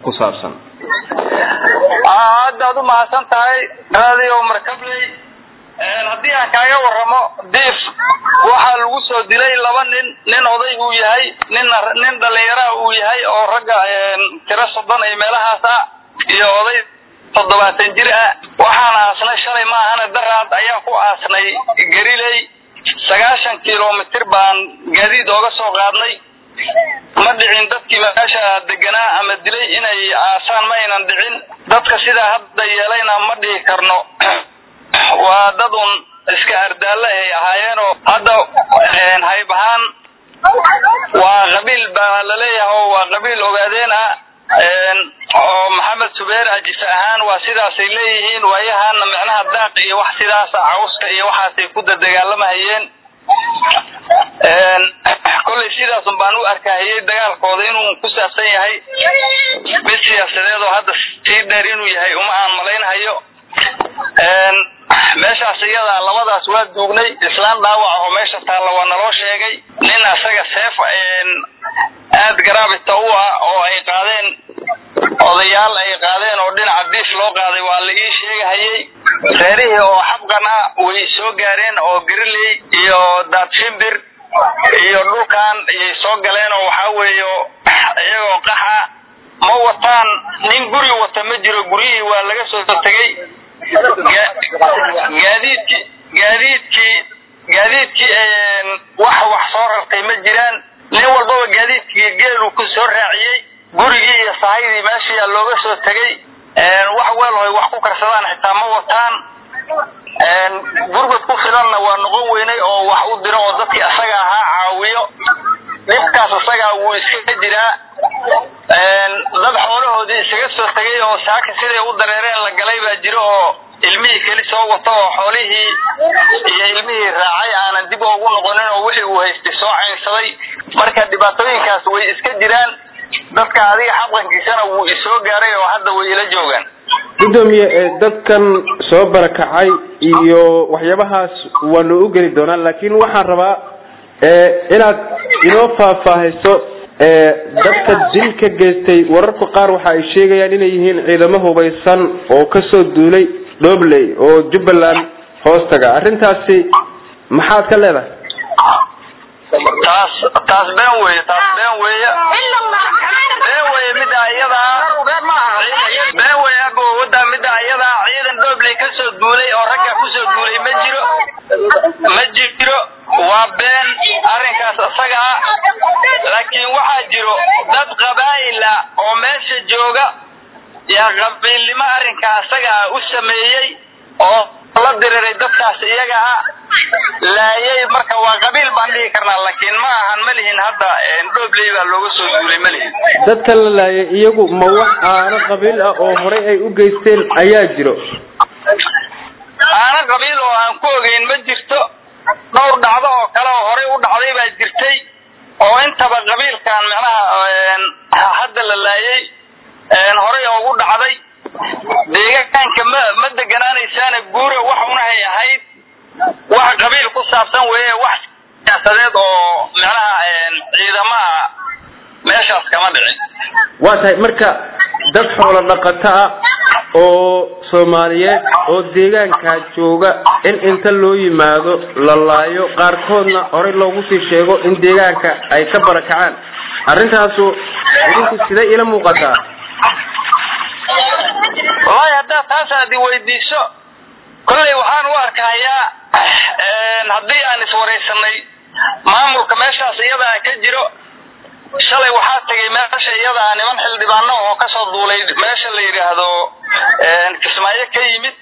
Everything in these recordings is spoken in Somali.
ku saabsan aad u mahadsantahay radio markabley haddii aan kaaga warramo diif waxaa lagu soo dilay laba nin oday uu yahay nin dhalinyaro uu yahay oo ragga tiro 30 ay meelahaas ah iyo oday 70 jir ah waxaan aasnay shalay ma ahana daraad ayaa ku aasnay gariley 90 kilomitir baan gaadiid ooga soo qaadnay ma dhicin dadkii meesha deganaa ama dilay inay aasaan ma aynan dhicin dadka sida hadda yeelayna ma dhihi karno waa dadun iska ardaala ay ahaayeen oo hadda haybahan waa qabiil baa la leeyahay waa qabiil ogaadeen ah oo maxamed subeer ajis ahaan waa sidaas ay leeyihiin waayahan macnaha daaq iyo wax sidaas cawska iyo waxaas ay ku dagaalamahayeen kulli sidaas baan u arkayay dagaalkooda inuu ku saabsan yahay mid siyaasadeed oo hadda si dheer inuu yahay uma aan malaynayo meeshaas iyada labadaas waa duugnay islaan dhaawac oo meesha taala waa naloo sheegay nin asaga seef aad garaabita u ah oo ay qaadeen odayaal ay qaadeen oo dhinaca diif loo qaaday waa la ii sheegayay reerihii oo xabqana way soo gaareen oo gariley iyo daadshimbir iyo dhulkan ay soo galeen oo waxa weeyo iyagoo qaxa ma wataan nin guri wata ma jiro guriyii waa laga soo tagay gaadiidkii wax soo rartay ma jiraan nin walbaba gaadiidkii geelu ku soo raaciyay gurigii iyo sahaydii meeshii looga soo tagay wax weelhoy wax ku karsadaan xitaa ma wataan gurgud ku filanna waa noqon weynay oo wax u diro oo dadkii asaga ahaa caawiyo dhibkaas asaga wuu iska jiraa dad xoolahoodii isaga soo tagay oo saaka siday u dareereen la galay baa jiro oo ilmihii keli soo wato oo xoolihii iyo ilmihii raacay aanan dib ugu noqonin oo wixii uu haystay soo caynsaday marka dhibaatooyinkaas way iska jiraan dadka adiga xaqankiisana wuu isoo gaaray oo hadda way ila joogaan gudoomiye dadkan soo barakacay iyo waxyaabahaas waa loo geli doonaa laakiin waxaan rabaa inaad inoo faahfaahiso dadka dilka geystay wararka qaar waxa ay sheegayaan inay yihiin ciidamo hubaysan oo ka soo duulay Dobley oo Jubbaland hoostaga arrintaasi maxaad ka leedahay taas been weeye mid ayada been weeye abo wada mid ayada ciidan Dobley ka soo duulay oo ragga ku soo duulay ma jiro waa been arrinkaas asaga laakiin waxa jiro dad qabaa'il oo meesha jooga yaa qabiilnimo arrinka asaga u sameeyay oo la direeray dadkaas iyaga laayay marka waa qabiil baan dhigi karnaa laakiin ma ahan malihin hadda Dobley baa looga soo duulay malihin dadka la laayay iyagu ma wax aan qabiil ah oo hore ay u geysteen ayaa jiro aan qabiil oo aan ku ogeyn ma jirto dhowr dhacdo oo kale oo hore u dhacday baa jirtay oo intaba qabiilkan macnaha hadda la laayay hore ugu dhacday deegaanka ma deganaanaysaan guura wax una hay ahayd wax qabiil ku saabsan weeye wax siyaasadeed oo macnaha ciidamada meeshaas kama dhicin waa tahay marka dad xoolo dhaqato ah oo Soomaaliyeed oo deegaanka jooga in inta loo yimaado la laayo qaarkoodna hore loogu sii sheego in deegaanka ay ka barakacaan arrintaas idinku sida ila muuqataa wallahi hadda taas aad weydiiso kulli waxaan u arkayaa haddii aan iswareysanay maamulka meeshaas iyada ka jiro shalay waxaa tagay meesha iyada niman xildhibaano oo ka soo duulay meesha la yiraahdo Kismaayo ka yimid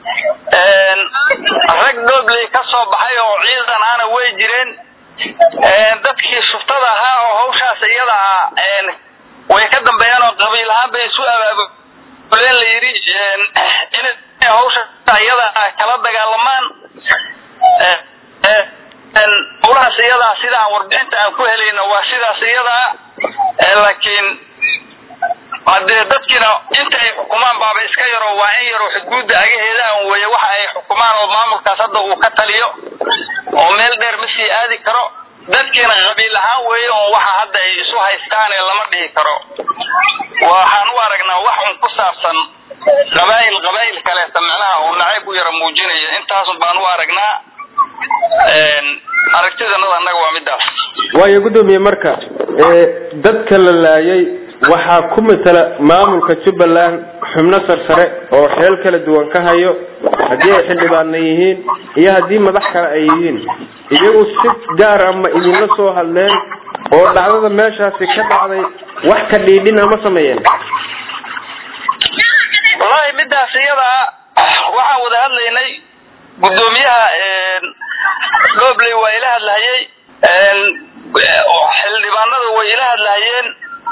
rag Dobley ka soo baxay oo ciidan aana way jireen dadkii shuftada ahaa oo hawshaas iyada way ka dambeeyaan oo qabiil ahaan bay isu abaabuleen la yiri in hawsha iyada kala dagaalamaan ulaas iyada sida warbixinta aan ku helayno waa sidaas iyada laakiin hadee dadkina inta ay xukumaan baaba iska yaro waa in yaro xuduudda agaheeda aan weeye waxa ay xukumaan oo maamulkaas hadda uu ka taliyo oo meel dheer ma sii aadi karo dadkina qabiil ahaan weeye oo waxa hadda ay isu haystaan lama dhihi karo waxaan u aragnaa saabsan qabaa'il kale macnaha oo nacayb u yara muujinaya intaas baan u aragnaa aragtidana anaga waa midaas waayo gudoomiye marka dadka la laayay waxa ku matala maamulka Jubbaland xubno sarsare oo xeel kala duwan ka hayo hadii ay xildhibaan yihiin iyo hadii madax kale ay yihiin iyagu si gaar ah ma idin la soo hadleen oo dhacdada meeshaasi ka dhacday wax ka dhiidhin ama sameeyeen wallahi midaas iyada waxa wada hadlaynay gudoomiyaha Gobley waa ila hadlayay xildhibaanadu way ila hadlayeen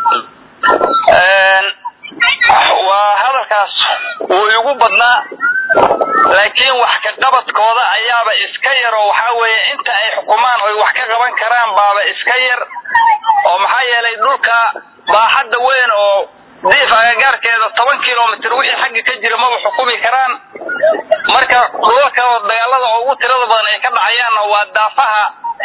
waa hadalkaas uu ugu badnaa laakiin wax ka qabadkooda ayaaba iska yar oo waxa weeye inta ay xukumaan oo wax ka qaban karaan baaba iska yar oo maxaa yeelay dhulka baaxadda weyn oo diif agagaarkeeda 10 kilomitir wixii xagga ka jira ma xukumi karaan marka dhulka dagaalada ugu tirada badan ay ka dhacayaan waa daafaha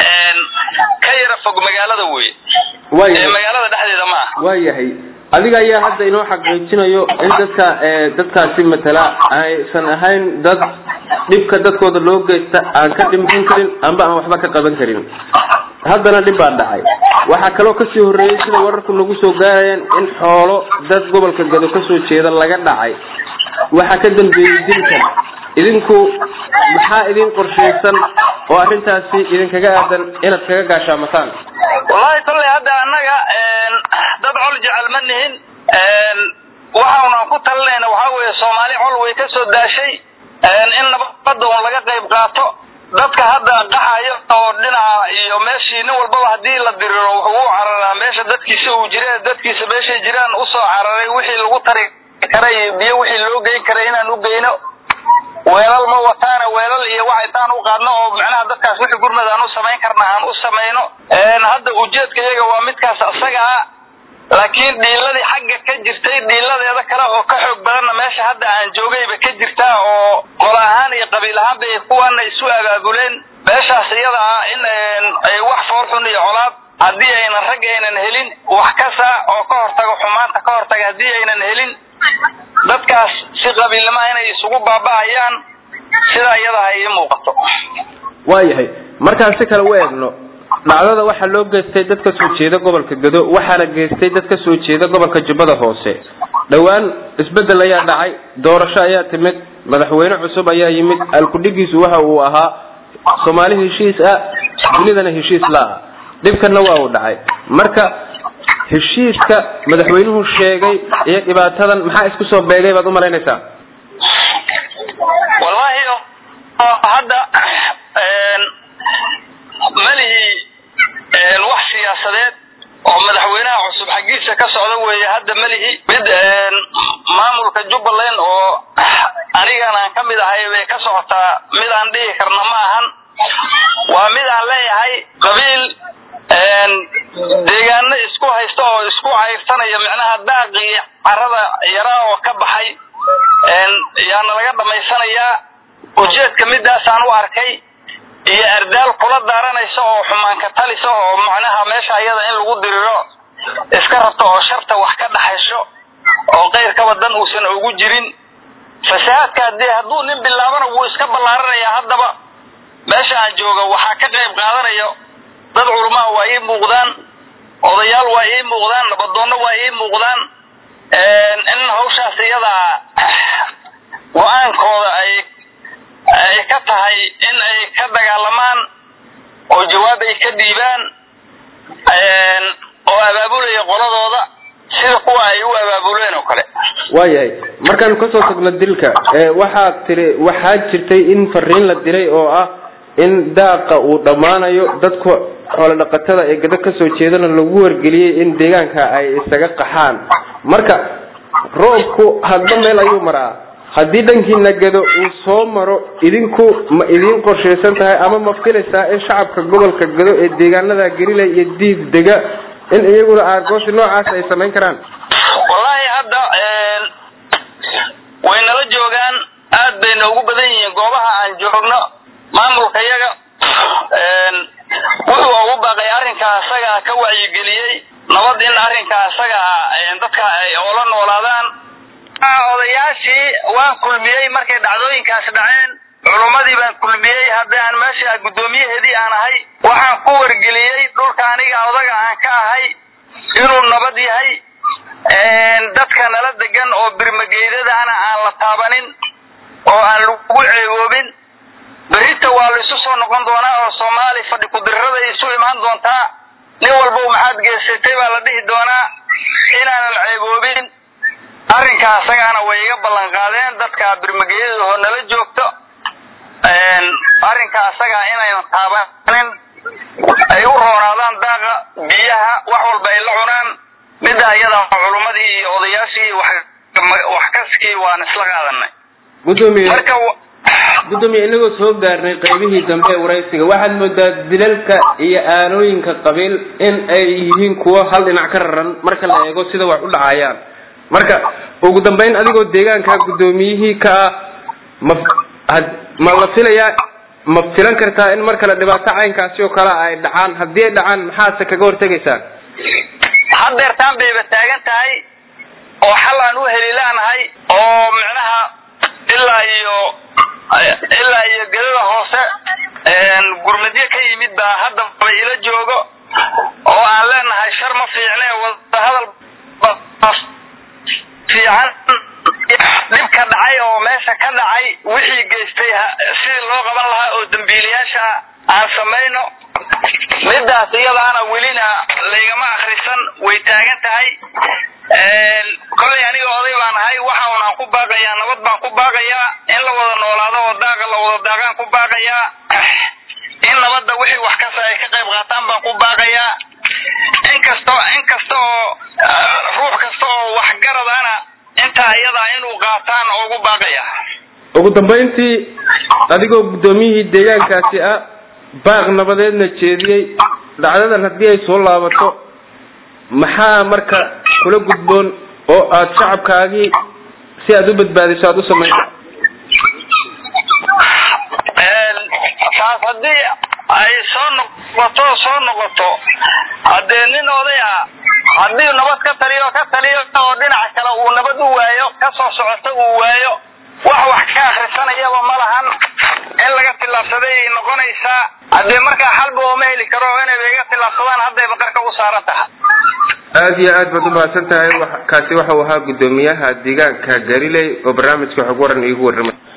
ka yara fog magaalada weey magaalada dhexdeeda ma waayahay adiga ayaa hadda inoo xaqiijinayo in dadkaasi matala aysan ahayn dad dhibka dadkooda loo geysta aan ka dhimbin karin amba aan waxba ka qaban karin haddana dhib baa dhacay waxa kale oo ka sii horeeyay sida wararku nagu soo gaarayeen in xoolo dad gobolka Gado ka soo jeeda laga dhacay waxa ka dambeeyay dilkan idinku maxaa idin qorsheysan oo arintaasi idin kaga aadan inaad kaga gaashaamataan wallahi tallahi hadda anaga dad col jecel manihin waxaana ku talnayna waxa weeye Soomaali col way ka soo daashay in nabadda laga qayb qaato dadka hadda qaxayo oo dhinaca iyo meeshii nin walba hadii la diriro wuxuu cararaa meesha dadkiisa uu jiray dadkiisa meesha jiraan u soo cararay wixii lagu tari karay biyo wixii loo geyn karay inaan u geyno weelal ma wataana weelal iyo wax intaan u qaadno oo macnaha dadkaas wixii gurmadaan u sameyn karna aan u sameeyno hadda ujeedka iyaga waa midkaas asaga laakiin dhiiladii xagga ka jirtay dhiiladeeda kale oo ka xoog badan meesha hadda aan joogayba ka jirta oo qol ahaan iyo qabiil ahaan bay kuwana isu abaabuleen meeshaas iyada in ay wax foorxun iyo colaad hadii aynan rag aynan helin wax kasta oo ka hortago xumaanta ka hortaga hadii aynan helin dadkaas si qabiilnimo inay isugu baaba'ayaan sida iyada ay muuqato waayahay markaan si kale u eegno dhacdada waxa loo geystay dadka soo jeeda gobolka Gado waxaana geystay dadka soo jeeda gobolka Jubbada Hoose dhawaan isbedel ayaa dhacay doorasho ayaa timid madaxweyne cusub ayaa yimid alkudhigiisu waxa uu ahaa Soomaali heshiis dunidana heshiis la dhibkana waa uu dhacay marka heshiiska madaxweynuhu sheegay ee dhibaatadan maxaa isku soo beegay baad u maleynaysaa wallahi hadda malihi wax siyaasadeed oo madaxweynaha cusub xaqiisa ka socda weeye hadda malihi mid maamulka Jubbaland oo anigana ka mid ahay way ka socotaa mid aan dhigi karna ma ahan waa mid aan leeyahay qabiil deegaano isku haysto oo isku cayrsanaya macnaha daaqi carada yara oo ka baxay yaana laga dhamaysanaya ujeedka midaas aan u arkay iyo ardaal kula daaranayso oo xumaan ka taliso oo macnaha meesha ayada in lagu diriro iska rabto oo sharta wax ka dhaxayso oo qeyr ka wadan uusan ugu jirin fasaadka hadduu nin bilaabana wuu iska ballaaranaya haddaba meesha aan jooga waxa ka qayb qaadanayo dad culimo waa ii muuqdaan odayaal waa ii muuqdaan nabadoonna waa ii muuqdaan in hawshaas iyada go'aankooda ay ka tahay in ay ka dagaalamaan oo jawaab ay ka dhiibaan oo abaabulaya qoladooda sida kuwa ay u abaabuleen oo kale waayahay markaan ka soo tagno dilka waxaa jirtay in fariin la diray oo ah in daaqa uu dhamaanayo dadku xoolo dhaqatada ee Gado ka soo jeedana lagu wargeliyay in deegaanka ay isaga qaxaan marka roobku hadba meel ayuu maraa hadii dhankiina Gado uu soo maro idinku ma idin qorsheysan tahay ama ma filaysaa in shacabka gobolka Gado ee deegaanada Gariley iyo Diif dega in iyaguna aargoosi noocaas ay sameyn karaan wallahi hadda wayna la joogaan aad bayna ugu badan yihiin goobaha aan joogno maamulka iyaga wuxuu ugu baaqay arrinka asaga ka wacyigeliyay nabad in arrinka asaga dadka ay oola noolaadaan odayaashii waan kulmiyey markay dhacdooyinkaas dhaceen culumadii baan kulmiyey haddaan meesha guddoomiyaheedii aan ahay waxaan ku wargeliyey dhulka aniga odaga aan ka ahay inuu nabad yahay dadka nala degan oo birmageydadana aan la taabanin oo aan lagu ceeboobin berita waa la isu soo noqon doonaa oo Soomaali fadhi ku dirrada isu imaan doontaa nin walba maxaad geysatay baa la dhihi doonaa inaan la ceeboobin arrinkaas asagana way iga ballan qaadeen dadka birmageeyada oo nala joogto arrinkaas asaga inay taabanin ay u roonaadaan daaqa biyaha wax walba ay la cunaan midda ayada culumadii iyo odayaashii wax kaskii waan isla qaadanay gudoomiye inagoo soo gaarnay qaybihii dambe waraysiga waxaad moodaa dilalka iyo aanooyinka qabiil in ay yihiin kuwo hal dhinac ka raran marka la eego sida wax u dhacayaan marka ugu dambeyn adigoo deegaanka gudoomiyihii ka ma la filayaa ma filan kartaa in marka la dhibaato caynkaasi oo kale ay dhacaan haddii ay dhacaan maxaad kaga hortagaysaan haddeertaan bayba taagan tahay oo xal aan u heli laanahay oo macnaha ilaa iyo gelada hoose gurmadyo ka yimid baa hadda ila joogo oo aan leenahay shar ma fiicne wada hadal fiican dib ka dhacay oo meesha ka dhacay wixii geystay sidii loo qaban lahaa oo dambiilayaasha aan samayno midaas iyadaana welina laygama akhrisan way taagan tahay kolay aniga oday baan ahay waxa aan ku baaqayaa nabad baan ku baaqayaa in la wada noolaado oo daaqa la wada daaqaan ku baaqayaa in nabadda wixii wax kasta ay ka qayb qaataan baan ku baaqayaa inkastoo ruux kasta oo wax garadana inta iyada inuu qaataan oo ugu baaqaya ugu dambeyntii adigoo gudoomiyihii deegaankaasi baaq nabadeedna jeediyey dhacdadan haddii ay soo laabato maxaa marka kula gudboon oo aad shacabkaagii si aad u badbaadiso aad u samayso taas haddii ay soo noqoto haddee nin odaya haddii nabad ka taliyo oo dhinaca kale uu nabad u waayo ka soo socoto uu waayo wax ka akhrisanayaba ma lahan in laga tilaabsaday ay noqonaysaa haddee markaa xalba ooma heli karo inay iga tilaabsadaan hadday baqarka u saaran tahay aad iyo aad baad u mahadsan tahay kaasi waxa uu ahaa gudoomiyaha deegaanka Gariley oo barnaamijka xog waran iigu warramay